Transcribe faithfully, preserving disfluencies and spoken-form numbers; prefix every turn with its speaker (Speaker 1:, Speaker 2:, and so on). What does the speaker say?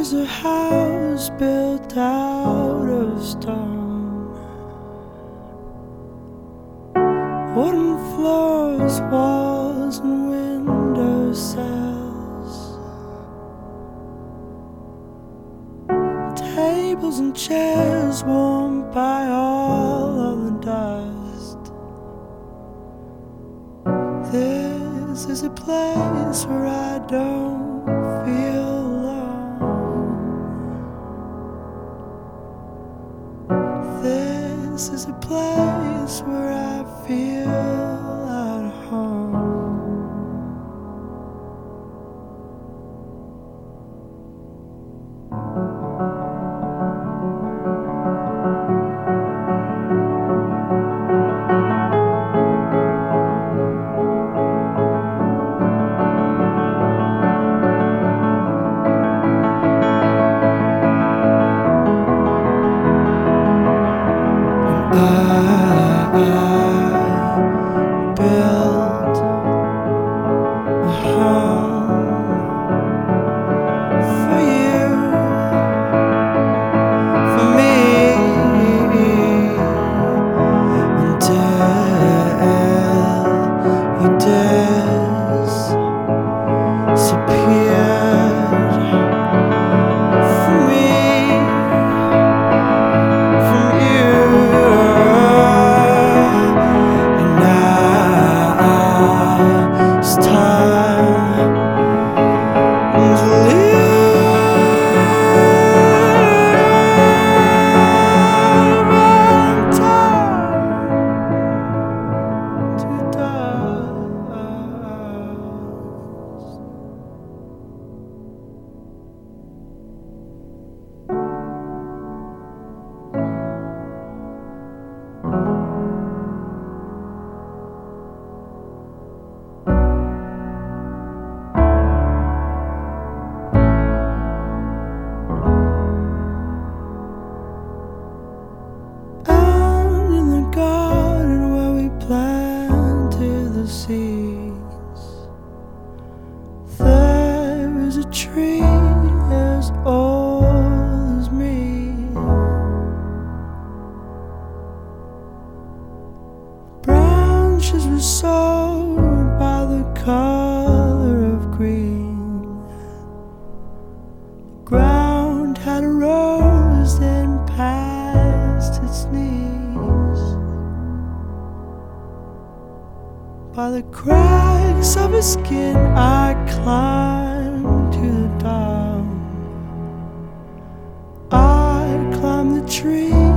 Speaker 1: was a house built out of stone, wooden floors, walls and window sills, tables and chairs warmed by all of the dust. This is a place where I don't feel alone. This is a place where I feel at home. I built a home for you, for me, until you disappeared from me, from you. It's time to live and time to seeds. There is a tree as old as me. Branches were sown by the color of green. The ground had a rose then past its knees. By the cracks of his skin I climbed to the dawn. I climbed the tree